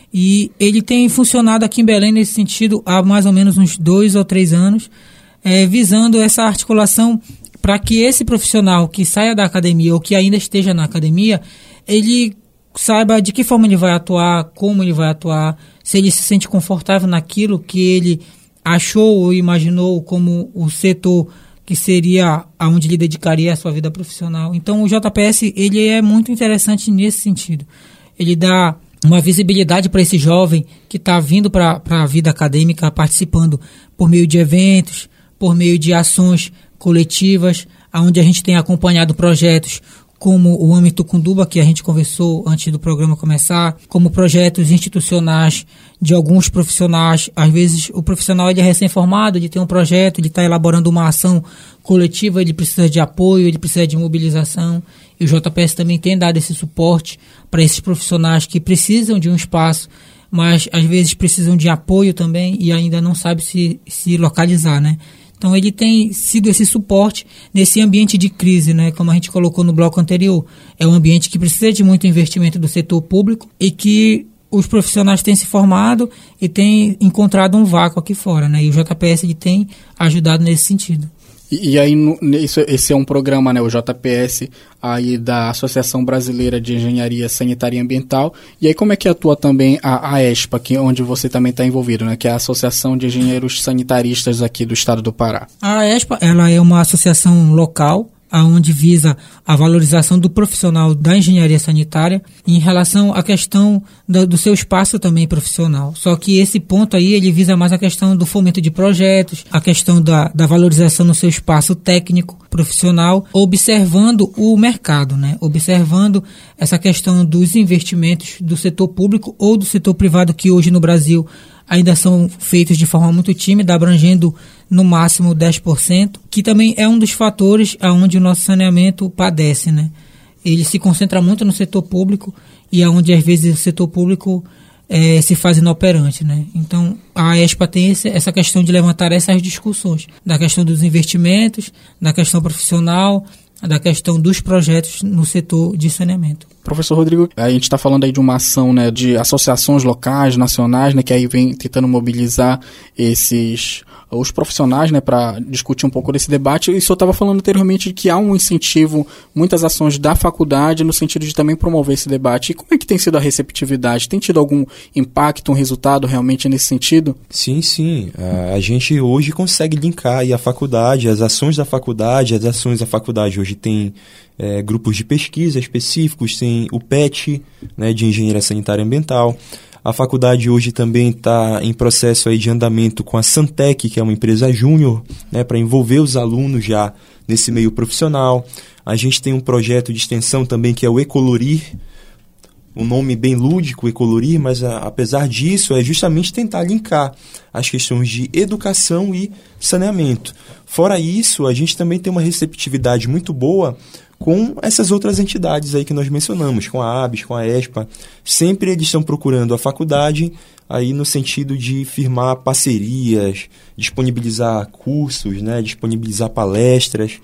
E ele tem funcionado aqui em Belém nesse sentido há mais ou menos uns dois ou três anos, é, visando essa articulação para que esse profissional que saia da academia ou que ainda esteja na academia, ele saiba de que forma ele vai atuar, como ele vai atuar, se ele se sente confortável naquilo que ele achou ou imaginou como o setor que seria aonde ele dedicaria a sua vida profissional. Então o J P S ele é muito interessante nesse sentido. Ele dá uma visibilidade para esse jovem que está vindo para a vida acadêmica, participando por meio de eventos, por meio de ações coletivas, onde a gente tem acompanhado projetos como o AMI Tucunduba, que a gente conversou antes do programa começar, como projetos institucionais de alguns profissionais. Às vezes o profissional ele é recém-formado, ele tem um projeto, ele está elaborando uma ação coletiva, ele precisa de apoio, ele precisa de mobilização. E o J P S também tem dado esse suporte para esses profissionais que precisam de um espaço, mas às vezes precisam de apoio também e ainda não sabe se, se localizar, né? Então ele tem sido esse suporte nesse ambiente de crise, né? Como a gente colocou no bloco anterior. É um ambiente que precisa de muito investimento do setor público e que os profissionais têm se formado e têm encontrado um vácuo aqui fora, né? E o J P S ele tem ajudado nesse sentido. E, e aí, no, isso, esse é um programa, né, o J P S, aí da Associação Brasileira de Engenharia Sanitária e Ambiental. E aí, como é que atua também a AESPA, que, onde você também está envolvido, né, que é a Associação de Engenheiros Sanitaristas aqui do estado do Pará? A AESPA, ela é uma associação local, aonde visa a valorização do profissional da engenharia sanitária em relação à questão do, do seu espaço também profissional. Só que esse ponto aí, ele visa mais a questão do fomento de projetos, a questão da, da valorização no seu espaço técnico, profissional, observando o mercado, né? Observando essa questão dos investimentos do setor público ou do setor privado, que hoje no Brasil ainda são feitos de forma muito tímida, abrangendo no máximo dez por cento, que também é um dos fatores onde o nosso saneamento padece, né? Ele se concentra muito no setor público e onde às vezes o setor público é, se faz inoperante, né? Então a AESPA tem esse, essa questão de levantar essas discussões, da questão dos investimentos, da questão profissional, da questão dos projetos no setor de saneamento. Professor Rodrigo, a gente está falando aí de uma ação, né, de associações locais, nacionais, né, que aí vem tentando mobilizar esses os profissionais, né, para discutir um pouco desse debate. E o senhor estava falando anteriormente de que há um incentivo, muitas ações da faculdade no sentido de também promover esse debate. E como é que tem sido a receptividade? Tem tido algum impacto, um resultado realmente nesse sentido? Sim, sim. A, a gente hoje consegue linkar aí a faculdade, as ações da faculdade, as ações da faculdade hoje tem é, grupos de pesquisa específicos, tem o P E T, né, de Engenharia Sanitária e Ambiental. A faculdade hoje também está em processo aí de andamento com a Santec, que é uma empresa júnior, né, para envolver os alunos já nesse meio profissional. A gente tem um projeto de extensão também que é o Ecolorir, um nome bem lúdico, Ecolorir, mas a, apesar disso é justamente tentar linkar as questões de educação e saneamento. Fora isso, a gente também tem uma receptividade muito boa com essas outras entidades aí que nós mencionamos, com a ABS, com a ESPA. Sempre eles estão procurando a faculdade aí no sentido de firmar parcerias, disponibilizar cursos, né, disponibilizar palestras.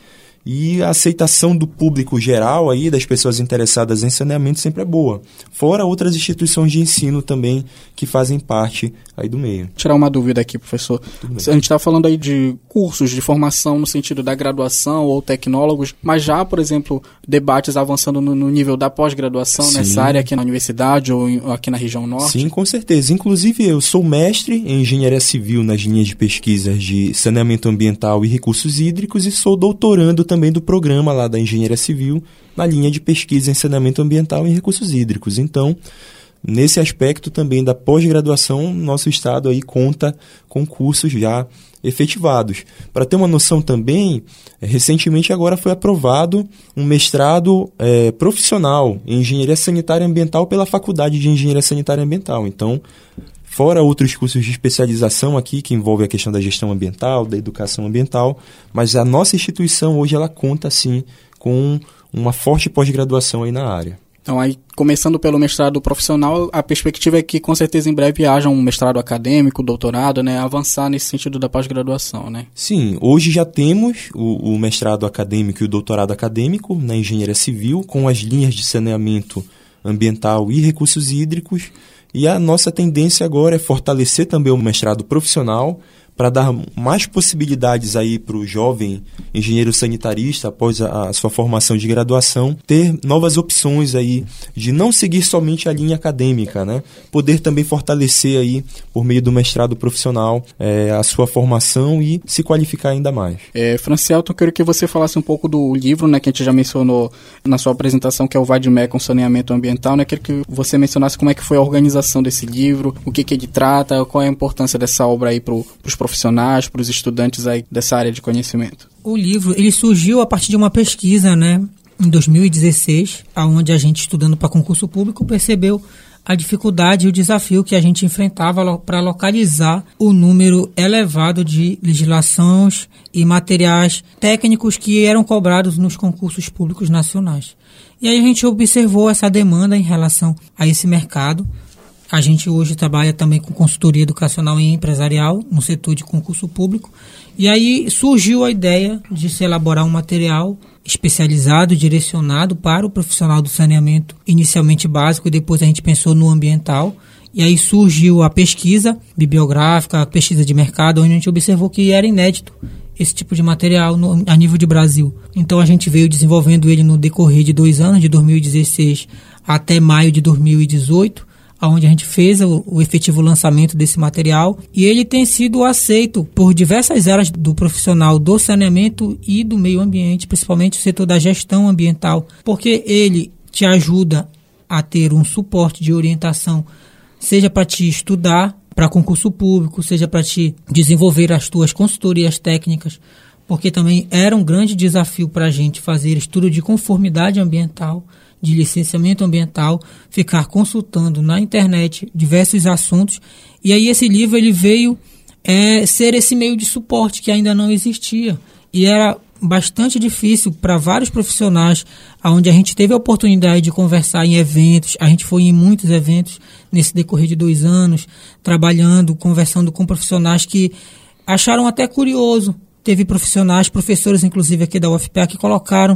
E a aceitação do público geral, aí, das pessoas interessadas em saneamento, sempre é boa. Fora outras instituições de ensino também que fazem parte aí do meio. Vou tirar uma dúvida aqui, professor. A gente está falando aí de cursos de formação no sentido da graduação ou tecnólogos, mas já, por exemplo, debates avançando no, no nível da pós-graduação Sim. nessa área aqui na universidade ou, em, ou aqui na região norte? Sim, com certeza. Inclusive, eu sou mestre em engenharia civil nas linhas de pesquisas de saneamento ambiental e recursos hídricos e sou doutorando também do programa lá da engenharia civil na linha de pesquisa em saneamento ambiental e recursos hídricos. Então, nesse aspecto também da pós-graduação, nosso estado aí conta com cursos já efetivados. Para ter uma noção também, recentemente agora foi aprovado um mestrado é, profissional em engenharia sanitária ambiental pela Faculdade de Engenharia Sanitária Ambiental. Então, fora outros cursos de especialização aqui, que envolvem a questão da gestão ambiental, da educação ambiental, mas a nossa instituição hoje ela conta, sim, com uma forte pós-graduação aí na área. Então, aí, começando pelo mestrado profissional, a perspectiva é que, com certeza, em breve haja um mestrado acadêmico, doutorado, né, avançar nesse sentido da pós-graduação, né? Sim, hoje já temos o, o mestrado acadêmico e o doutorado acadêmico na engenharia civil, com as linhas de saneamento ambiental e recursos hídricos, e a nossa tendência agora é fortalecer também o mestrado profissional para dar mais possibilidades aí para o jovem engenheiro sanitarista, após a, a sua formação de graduação, ter novas opções aí de não seguir somente a linha acadêmica, né? Poder também fortalecer aí, por meio do mestrado profissional, é, a sua formação e se qualificar ainda mais. É, Francielton, eu quero que você falasse um pouco do livro, né, que a gente já mencionou na sua apresentação, que é o VADME com Saneamento Ambiental, né? Quero que você mencionasse como é que foi a organização desse livro, o que, que ele trata, qual é a importância dessa obra aí para os profissionais profissionais, para os estudantes aí dessa área de conhecimento. O livro, ele surgiu a partir de uma pesquisa, né, em dois mil e dezesseis, onde a gente, estudando para concurso público, percebeu a dificuldade e o desafio que a gente enfrentava para localizar o número elevado de legislações e materiais técnicos que eram cobrados nos concursos públicos nacionais. E aí a gente observou essa demanda em relação a esse mercado. A gente hoje trabalha também com consultoria educacional e empresarial no setor de concurso público. E aí surgiu a ideia de se elaborar um material especializado, direcionado para o profissional do saneamento, inicialmente básico, e depois a gente pensou no ambiental. E aí surgiu a pesquisa bibliográfica, a pesquisa de mercado, onde a gente observou que era inédito esse tipo de material no, a nível de Brasil. Então a gente veio desenvolvendo ele no decorrer de dois anos, de dois mil e dezesseis até maio de dois mil e dezoito, onde a gente fez o, o efetivo lançamento desse material, e ele tem sido aceito por diversas áreas do profissional do saneamento e do meio ambiente, principalmente o setor da gestão ambiental, porque ele te ajuda a ter um suporte de orientação, seja para te estudar para concurso público, seja para te desenvolver as tuas consultorias técnicas, porque também era um grande desafio para a gente fazer estudo de conformidade ambiental, de licenciamento ambiental, ficar consultando na internet diversos assuntos. E aí esse livro ele veio é, ser esse meio de suporte que ainda não existia. E era bastante difícil para vários profissionais, onde a gente teve a oportunidade de conversar em eventos. A gente foi em muitos eventos nesse decorrer de dois anos, trabalhando, conversando com profissionais que acharam até curioso. Teve profissionais, professores inclusive aqui da U F P A, que colocaram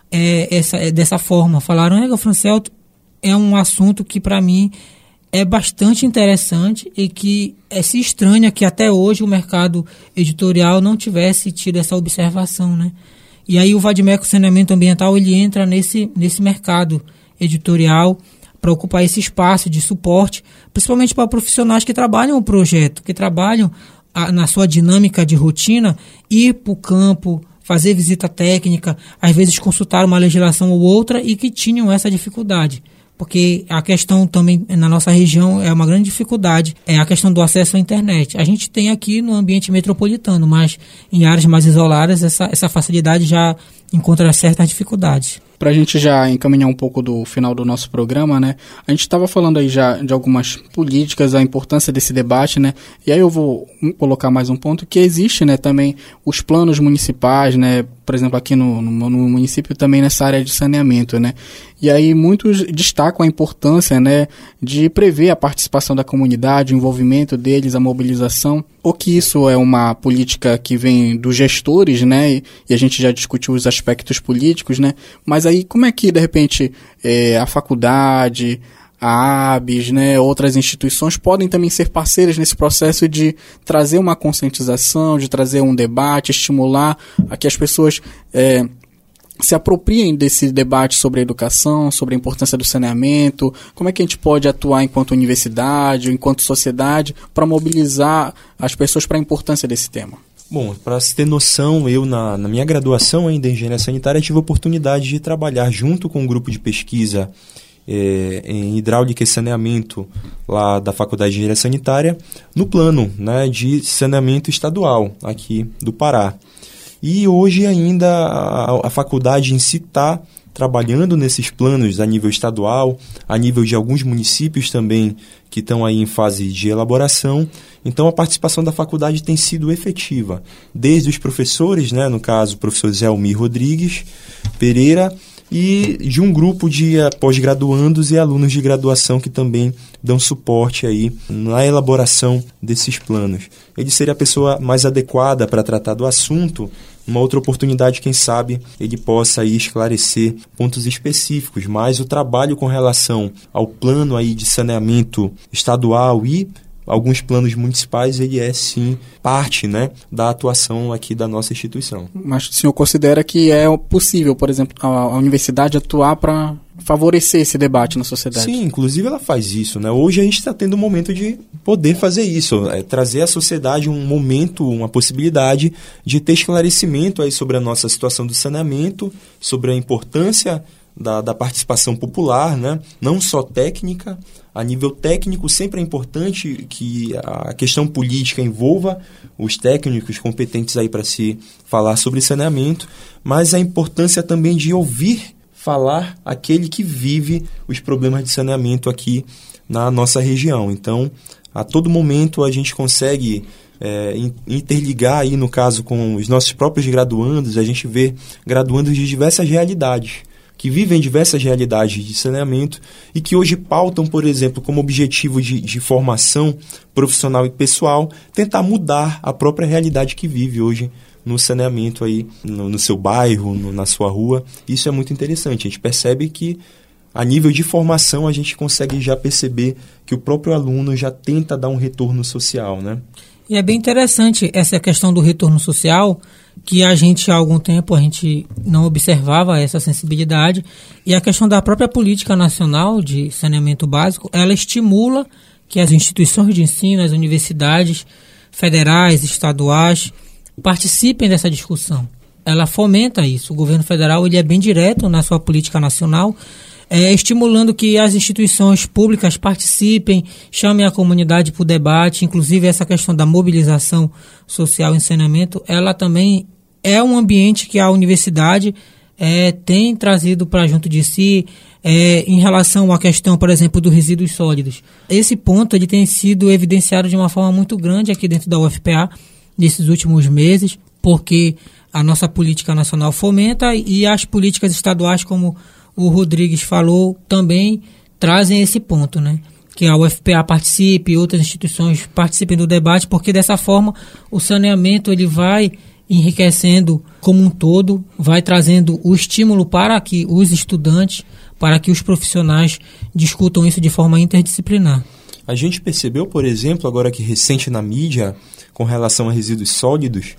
É, essa, é, dessa forma, falaram, é, Francielton, é um assunto que para mim é bastante interessante e que é, se estranha que até hoje o mercado editorial não tivesse tido essa observação, né? E aí o VADME com Saneamento Ambiental, ele entra nesse, nesse mercado editorial para ocupar esse espaço de suporte, principalmente para profissionais que trabalham o projeto, que trabalham a, na sua dinâmica de rotina, ir para o campo, fazer visita técnica, às vezes consultar uma legislação ou outra, e que tinham essa dificuldade. Porque a questão também na nossa região é uma grande dificuldade, é a questão do acesso à internet. A gente tem aqui no ambiente metropolitano, mas em áreas mais isoladas essa, essa facilidade já encontra certas dificuldades. Para a gente já encaminhar um pouco do final do nosso programa, né? A gente estava falando aí já de algumas políticas, a importância desse debate, né? E aí eu vou colocar mais um ponto que existe, né? Também os planos municipais, né? Por exemplo, aqui no, no, no município também nessa área de saneamento, né? E aí muitos destacam a importância, né, de prever a participação da comunidade, o envolvimento deles, a mobilização, ou que isso é uma política que vem dos gestores, né, e, e a gente já discutiu os aspectos políticos, né, mas aí como é que, de repente, é, a faculdade, a A B S, né, outras instituições podem também ser parceiras nesse processo de trazer uma conscientização, de trazer um debate, estimular a que as pessoas é, se apropriem desse debate sobre a educação, sobre a importância do saneamento, como é que a gente pode atuar enquanto universidade, enquanto sociedade, para mobilizar as pessoas para a importância desse tema? Bom, para se ter noção, eu na, na minha graduação ainda em Engenharia Sanitária tive a oportunidade de trabalhar junto com um grupo de pesquisa É, em hidráulica e saneamento lá da Faculdade de Engenharia Sanitária, no plano, né, de saneamento estadual aqui do Pará. E hoje ainda a, a faculdade em si está trabalhando nesses planos a nível estadual, a nível de alguns municípios também que estão aí em fase de elaboração. Então a participação da faculdade tem sido efetiva, desde os professores, né, no caso o professor Zé Almir Rodrigues Pereira, e de um grupo de pós-graduandos e alunos de graduação que também dão suporte aí na elaboração desses planos. Ele seria a pessoa mais adequada para tratar do assunto. Uma outra oportunidade, quem sabe, ele possa aí esclarecer pontos específicos, mas o trabalho com relação ao plano aí de saneamento estadual e alguns planos municipais, ele é sim parte, né, da atuação aqui da nossa instituição. Mas o senhor considera que é possível, por exemplo, a, a universidade atuar para favorecer esse debate na sociedade? Sim, inclusive ela faz isso, né? Hoje a gente está tendo um momento de poder fazer isso, é, trazer à sociedade um momento, uma possibilidade de ter esclarecimento aí sobre a nossa situação do saneamento, sobre a importância Da, da participação popular, né? Não só técnica. A nível técnico, sempre é importante que a questão política envolva os técnicos competentes aí para se falar sobre saneamento, mas a importância também de ouvir falar aquele que vive os problemas de saneamento aqui na nossa região. Então, a todo momento a gente consegue é, interligar aí, no caso, com os nossos próprios graduandos, a gente vê graduandos de diversas realidades, que vivem diversas realidades de saneamento e que hoje pautam, por exemplo, como objetivo de, de formação profissional e pessoal, tentar mudar a própria realidade que vive hoje no saneamento aí, no, no seu bairro, no, na sua rua. Isso é muito interessante. A gente percebe que, a nível de formação, a gente consegue já perceber que o próprio aluno já tenta dar um retorno social, né? E é bem interessante essa questão do retorno social, que a gente há algum tempo a gente não observava essa sensibilidade, e a questão da própria política nacional de saneamento básico, ela estimula que as instituições de ensino, as universidades federais, estaduais, participem dessa discussão. Ela fomenta isso. O governo federal ele é bem direto na sua política nacional, É, estimulando que as instituições públicas participem, chamem a comunidade para o debate, inclusive essa questão da mobilização social em saneamento, ela também é um ambiente que a universidade é, tem trazido para junto de si é, em relação à questão, por exemplo, dos resíduos sólidos. Esse ponto ele tem sido evidenciado de uma forma muito grande aqui dentro da U F P A nesses últimos meses, porque a nossa política nacional fomenta e as políticas estaduais, como o Rodrigues falou, também trazem esse ponto, né? Que a U F P A participe, outras instituições participem do debate, porque dessa forma o saneamento ele vai enriquecendo como um todo, vai trazendo o estímulo para que os estudantes, para que os profissionais discutam isso de forma interdisciplinar. A gente percebeu, por exemplo, agora que recente na mídia, com relação a resíduos sólidos,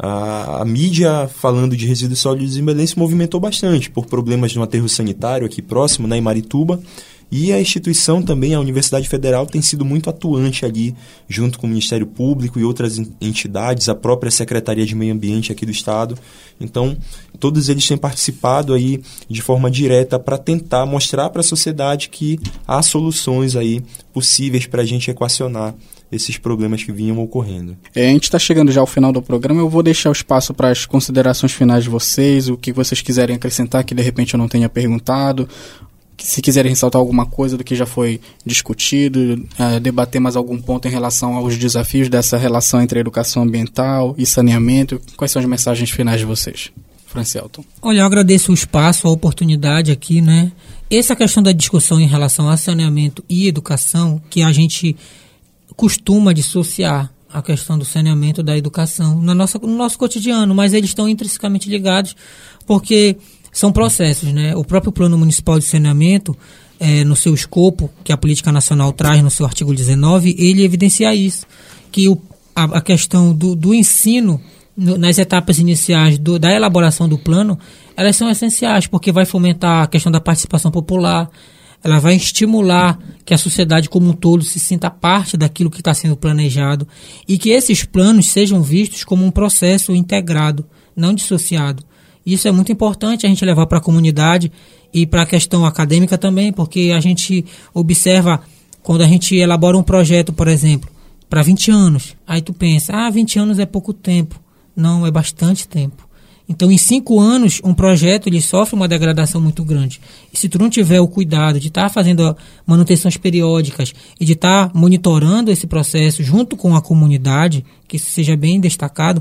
a, a mídia falando de resíduos sólidos em Belém se movimentou bastante por problemas no aterro sanitário aqui próximo, né, em Marituba, e a instituição também, a Universidade Federal, tem sido muito atuante ali, junto com o Ministério Público e outras entidades, a própria Secretaria de Meio Ambiente aqui do Estado. Então, todos eles têm participado aí de forma direta para tentar mostrar para a sociedade que há soluções aí possíveis para a gente equacionar esses problemas que vinham ocorrendo. É, a gente está chegando já ao final do programa, eu vou deixar o espaço para as considerações finais de vocês, o que vocês quiserem acrescentar que de repente eu não tenha perguntado, se quiserem ressaltar alguma coisa do que já foi discutido, uh, debater mais algum ponto em relação aos desafios dessa relação entre educação ambiental e saneamento, quais são as mensagens finais de vocês? Francielton. Olha, eu agradeço o espaço, a oportunidade aqui, né? Essa questão da discussão em relação a saneamento e educação, que a gente costuma dissociar a questão do saneamento da educação no nosso, no nosso cotidiano, mas eles estão intrinsecamente ligados porque são processos, né? O próprio Plano Municipal de Saneamento, é, no seu escopo, que a Política Nacional traz no seu artigo dezenove, ele evidencia isso, que o, a, a questão do, do ensino no, nas etapas iniciais do, da elaboração do plano, elas são essenciais, porque vai fomentar a questão da participação popular, ela vai estimular que a sociedade como um todo se sinta parte daquilo que está sendo planejado e que esses planos sejam vistos como um processo integrado, não dissociado. Isso é muito importante a gente levar para a comunidade e para a questão acadêmica também, porque a gente observa, quando a gente elabora um projeto, por exemplo, para vinte anos, aí tu pensa, ah, vinte anos é pouco tempo. Não, é bastante tempo. Então, em cinco anos, um projeto ele sofre uma degradação muito grande. E se tu não tiver o cuidado de estar tá fazendo manutenções periódicas e de estar tá monitorando esse processo junto com a comunidade, que isso seja bem destacado,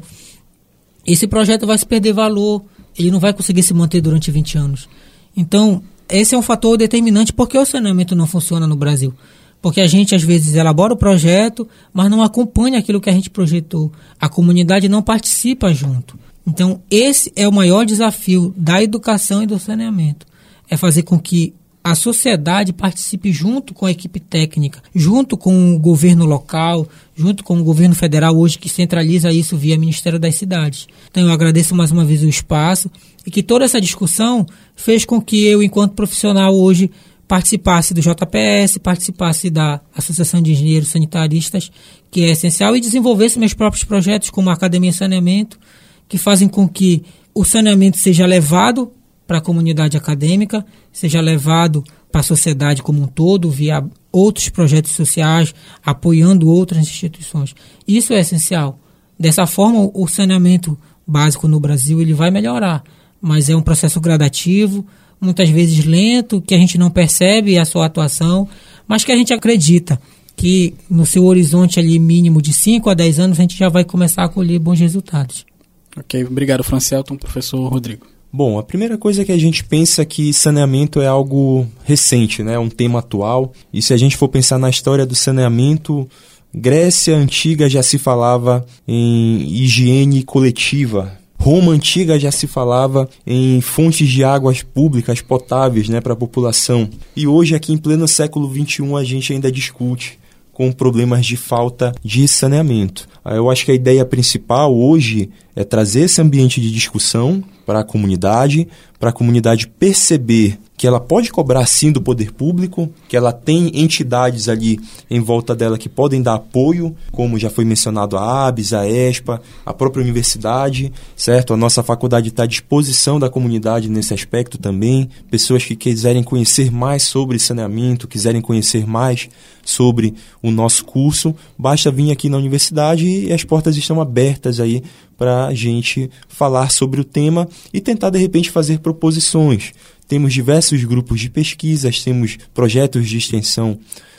esse projeto vai se perder valor, ele não vai conseguir se manter durante vinte anos. Então, esse é um fator determinante porque o saneamento não funciona no Brasil. Porque a gente, às vezes, elabora o projeto, mas não acompanha aquilo que a gente projetou. A comunidade não participa junto. Então, esse é o maior desafio da educação e do saneamento. É fazer com que a sociedade participe junto com a equipe técnica, junto com o governo local, junto com o governo federal hoje que centraliza isso via Ministério das Cidades. Então, eu agradeço mais uma vez o espaço e que toda essa discussão fez com que eu, enquanto profissional hoje, participasse do J P S, participasse da Associação de Engenheiros Sanitaristas, que é essencial, e desenvolvesse meus próprios projetos como a Academia Saneamento, que fazem com que o saneamento seja levado para a comunidade acadêmica, seja levado para a sociedade como um todo, via outros projetos sociais, apoiando outras instituições. Isso é essencial. Dessa forma, o saneamento básico no Brasil ele vai melhorar, mas é um processo gradativo, muitas vezes lento, que a gente não percebe a sua atuação, mas que a gente acredita que no seu horizonte ali mínimo de cinco a dez anos a gente já vai começar a colher bons resultados. Ok, obrigado, Francielton. Professor Rodrigo. Bom, a primeira coisa é que a gente pensa é que saneamento é algo recente, né? Um tema atual. E se a gente for pensar na história do saneamento, Grécia Antiga já se falava em higiene coletiva. Roma Antiga já se falava em fontes de águas públicas potáveis, né, para a população. E hoje, aqui em pleno século vinte e um, a gente ainda discute com problemas de falta de saneamento. Eu acho que a ideia principal hoje é trazer esse ambiente de discussão para a comunidade, para a comunidade perceber que ela pode cobrar sim do poder público, que ela tem entidades ali em volta dela que podem dar apoio, como já foi mencionado a ABS, a ESPA, a própria universidade, certo? A nossa faculdade está à disposição da comunidade nesse aspecto também. Pessoas que quiserem conhecer mais sobre saneamento, quiserem conhecer mais sobre o nosso curso, basta vir aqui na universidade e as portas estão abertas aí para a gente falar sobre o tema e tentar, de repente, fazer proposições. Temos diversos grupos de pesquisas, temos projetos de extensão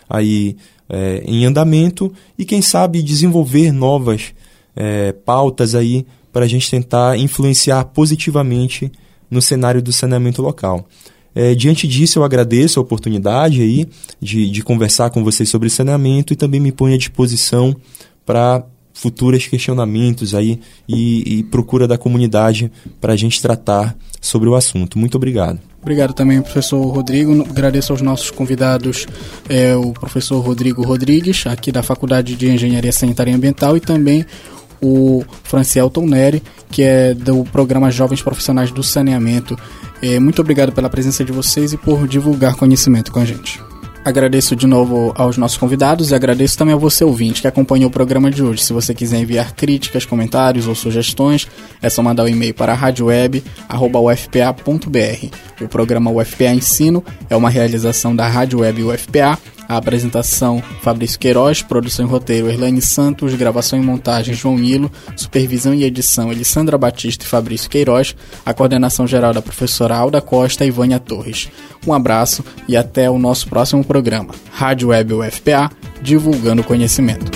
aí é, em andamento e, quem sabe, desenvolver novas é, pautas aí para a gente tentar influenciar positivamente no cenário do saneamento local. É, diante disso, eu agradeço a oportunidade aí de, de conversar com vocês sobre saneamento e também me ponho à disposição para futuros questionamentos aí e, e procura da comunidade para a gente tratar sobre o assunto. Muito obrigado. Obrigado também, professor Rodrigo. Agradeço aos nossos convidados, é, o professor Rodrigo Rodrigues, aqui da Faculdade de Engenharia Sanitária e Ambiental, e também o Francielton Neri, que é do programa Jovens Profissionais do Saneamento. É, muito obrigado pela presença de vocês e por divulgar conhecimento com a gente. Agradeço de novo aos nossos convidados e agradeço também a você, ouvinte, que acompanhou o programa de hoje. Se você quiser enviar críticas, comentários ou sugestões, é só mandar um e-mail para radioweb arroba u f p a ponto b r. O programa U F P A Ensino é uma realização da Rádio Web U F P A, A apresentação, Fabrício Queiroz, produção e roteiro, Erlane Santos, gravação e montagem, João Nilo, supervisão e edição, Elissandra Batista e Fabrício Queiroz, a coordenação geral da professora Alda Costa e Vânia Torres. Um abraço e até o nosso próximo programa. Rádio Web U F P A, divulgando conhecimento.